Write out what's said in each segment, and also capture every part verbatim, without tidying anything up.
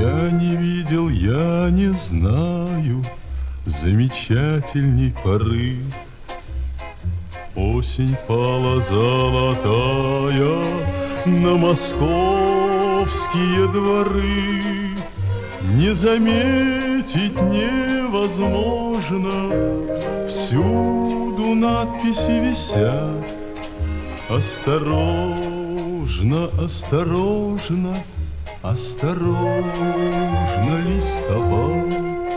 Я не видел, я не знаю замечательней поры. Осень пала золотая на московские дворы. Не заметить невозможно, всюду надписи висят. Осторожно, осторожно, осторожно, листопад.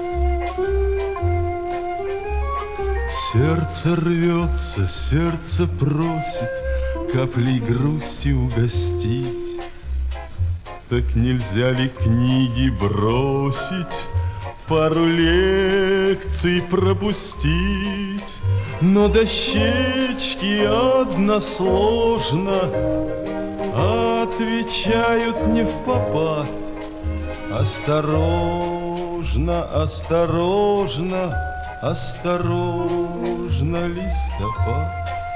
Сердце рвется, сердце просит каплей грусти угостить. Так нельзя ли книги бросить, пару лекций пропустить? Но дощечки односложно отвечают не впопад. Осторожно, осторожно, осторожно, листопад.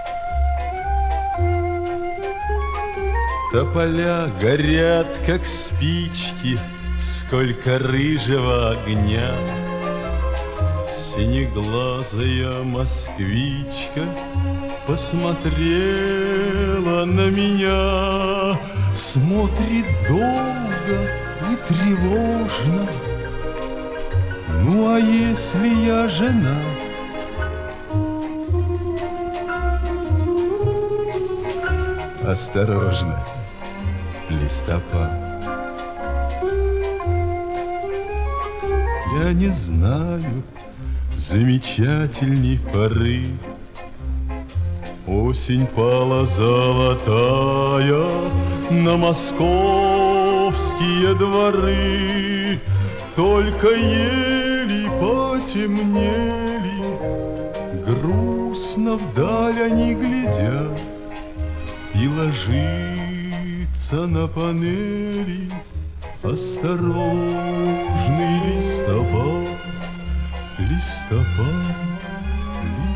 Тополя горят, как спички, сколько рыжего огня. Синеглазая москвичка посмотрела на меня. Смотрит долго и тревожно. Ну, а если я жена? Осторожно, листопад. Я не знаю замечательней поры. Осень пала золотая на московские дворы. Только ели потемнели, грустно вдаль они глядят. И ложится на панели осторожный листопад, листопад, листопад.